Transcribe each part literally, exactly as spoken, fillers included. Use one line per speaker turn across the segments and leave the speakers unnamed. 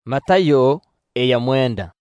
Matayo eya mwenda.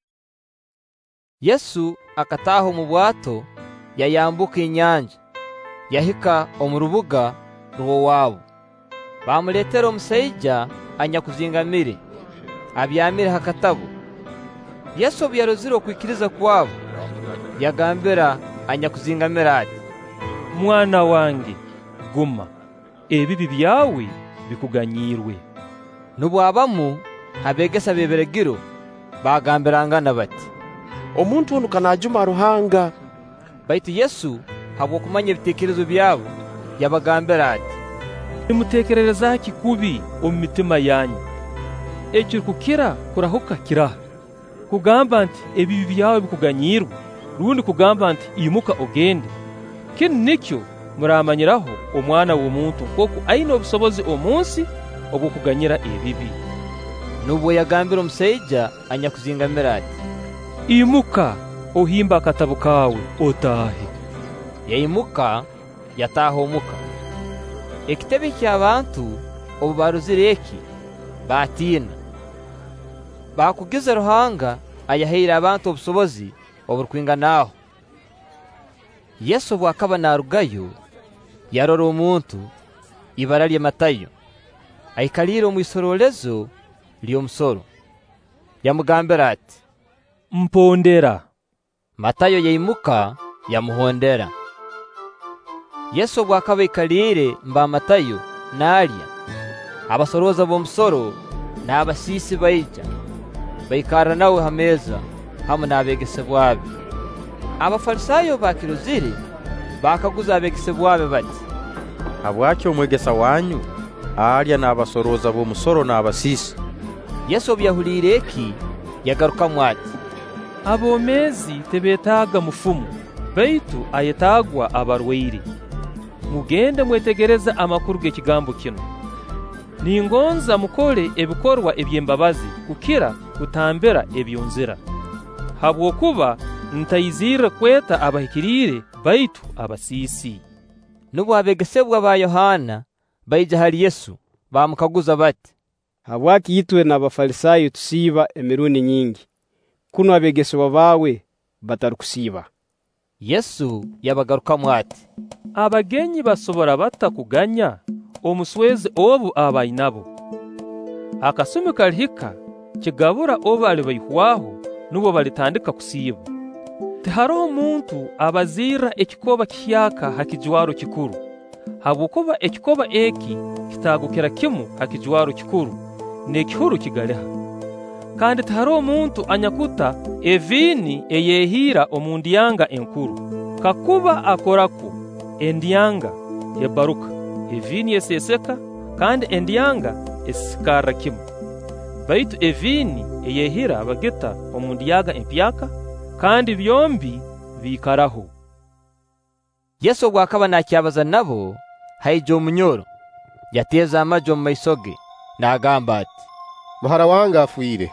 Yesu akataho mu bwato yayambuka inyanja yahika omurubuga ruwo wabo. Bamuletera omusaija anyakuzingamire abyamire hakatabo. Yesu byarozire okwikiriza kwabo yagambira anyakuzingamira ati,
mwana wange guma, ebibi byawe bikuganyirwe.
Nubwabamu abegesa beberegiro bagambirangana bati,
omuntu ono kanajuma ruhanga.
Baitu Yesu habwo kumanya ebitekerezo byabo yabagambira ati,
nimutekerereza kikubi omu mitima yanyu. Ekyo kukira kurahuka kiraha, kugamba nti ebibi byawe bikuganyirwe, rundi kugamba nti imuka ogende. Kino nikyo muramanyiraho omwana w'omuntu koko aina obusobozi omunsi obwo kuganyira ebibi.
Nubwo yagambira omusaija anyakuzingamira ati,
imuka ohimba akatabo kawe otahe.
Yaimuka yataha omuka. Ekitebe ky'abantu obu baruzire eki batina. Bakugiza ruhanga ayaheire abantu obusobozi oburukwinganaho. Yesu bwakaba narugayo yarora omuntu ibara lya Matayo aikalire omu isorolezo ly'omusoro. Yamugambira ati,
mpondera.
Matayo yaimuka yamuhondera. Yesu bwakaba ikalire mba Matayo nalya, abasoroza b'omusoro n'abasisi baija baikara nawe hameza hamu n'abegesebwabe. Abafarisayo bakiruzire bakaguza abegesebwabe bati,
habwaki omwegesa wanyu alya n'abasoroza b'omusoro n'abasisi?
Yesu byahulire eki yagarukamu ati,
abomezi tebetaaga mufumu, baitu ayetagwa abarwaire. Mugende mwetegereza amakuru g'ekigambo kino. Ningonza mukole ebikorwa eby'embabazi kukira kutambira ebyonzira. Habwokuba ntayizire kweta abahikirire baitu abasisi.
Nubwo abegesebwa ba Yohana baija hali Yesu bamukaguza bati,
habwaki yitwe n'abafarisayo tusiba emirundi nyingi, kuno abegesebwa bawe batarukusiba?
Yesu yabagarukamu ati,
abagenyi basobora bata kuganya omuswezi obu abainabo. Akasumi kalihika kigabura obu ali baihwaho nubo balitandika kusiba. Tiharo omuntu abazira ekikoba kihyaka hakijwaro kikuru, habwokuba ekikoba eki kitagukira kimu hakijwaro kikuru nekihuru kigaleha. Kandi tiharo omuntu anyakuta evini eyehira omundiyanga enkuru, kakuba akorako endiyanga yebaruka evini eseseka kandi endiyanga esikara kimu. Baitu evini eyehira bageta omundiyaga empyaka kandi byombi bikaraho.
Yesu bwakaba nakyabaza nabo haija omunyoro yateza amajo mu maisoge nagamba ati,
muhara wange afuire,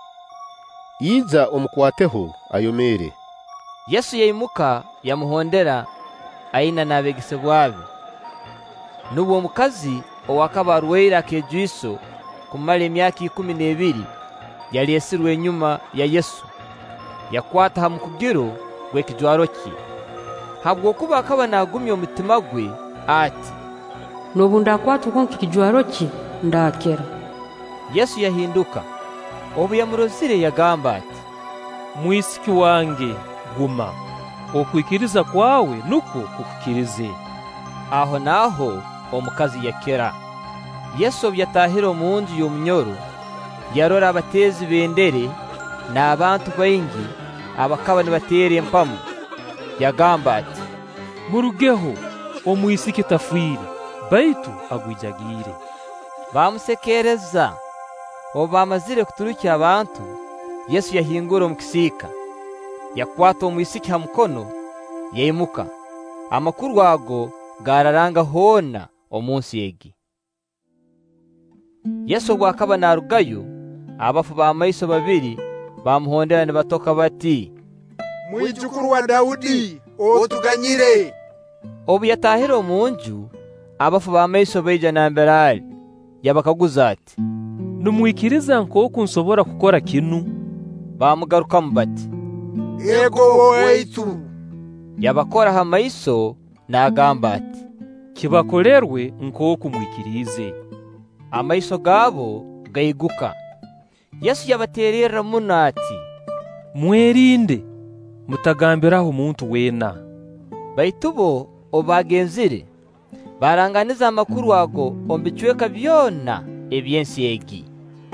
iza omukwateho ayomere.
Yesu yaimuka yamuhondera aina n'abegesebwabe. Nubwo omukazi owakaba arwaire akejwiso kumala emyaka ikumi n'ebiri yali esirwe enyuma ya Yesu, yakwata ha mukugiro gw'ekijwaro kye. Habwokuba akaba nagumya omutima gwe ati,
nobu ndakwata konki kijwaro ki ndakera.
Yesu yahinduka obu yamurozire yagamba ati,
mwisiki wange guma, okwikiriza kwawe nuko kukukirize.
Aho naho omukazi yakera. Yesu byatahira omunju y'omunyoro yarora abatezi bendere n'abantu baingi abakaba nibatera empamu. Yagamba ati,
murugeho, omwisiki tafuire baitu agwijagire. Bamusekereza.
Obu bamazire kuturukya abantu, Yesu yahingura omu kisiika, yakwata omwisiki ha mukono yaimuka. Amakuru ago gararanga hona omunsi egi. Yesu bwakaba narugayo, abafu ba maiso babiri bamuhondera nibatoka bati,
mwijukuru wa Daudi otuganyire.
Obu yatahira omunju, abafu ba maiso baija nambere ali yabakaguza ati,
numwikiriza nk'oku nsobora kukora kinu.
Bamugarukamu bati,
ego waitu.
yabakoraho amaiso n'agamba ati,
kibakolerwe nk'oku mwikirize.
amaiso gaabo gaiguka. Yesu yabaterera muno ati,
mwerinde mutagambiraho omuntu weena.
baitu bo obagenzire baranganiza amakuru ago ombicweka byona ebyensi egi.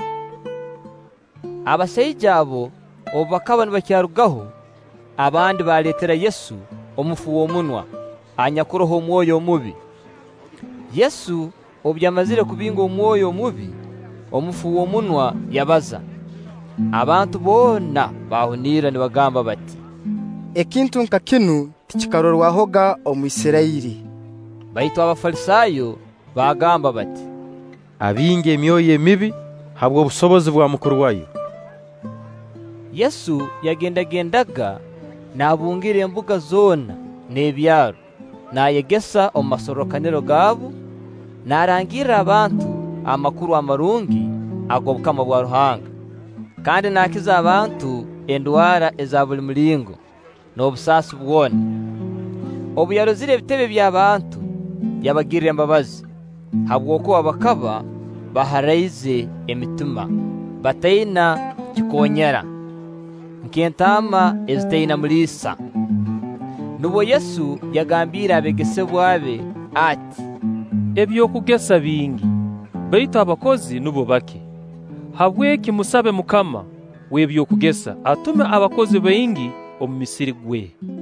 abasaija abo obakaba nibakyarugaho, abandi baletera Yesu omufu w'omunwa anyakuroho omwoyo omubi. Yesu obyamazire kubinga omwoyo omubi omufu w'omunwa yabaza. abantu boona bahunira nibagamba bati,
ekintu nka kinu tikikarorwahoga omu Isirairi.
baitu abafarisayo bagamba bati,
abinga emyoyo emibi habwo obusobozi bwa mukuru wayo.
Yesu yagendagendaga nabungira embuga zoona n'ebyaro, nayegesa omu masorokaniro gaabo, narangirira abantu amakuru amarungi ag'obukama bwa Ruhanga, kandi nakiza abantu endwara eza buli mulingo n'obusaasi bwona. obu yarozire ebitebe by'abantu yabagirira embabazi, habwokuba bakaba baharaize emitima, bataina kikonyera nk'entaama ezitaina mulisa. Nubwo Yesu yagambira abegesebwa be ati,
ebyokugesa bingi baitu abakozi nubo bake. habweki musabe Mukama w'ebyokugesa atume abakozi baingi omu misiri gwe.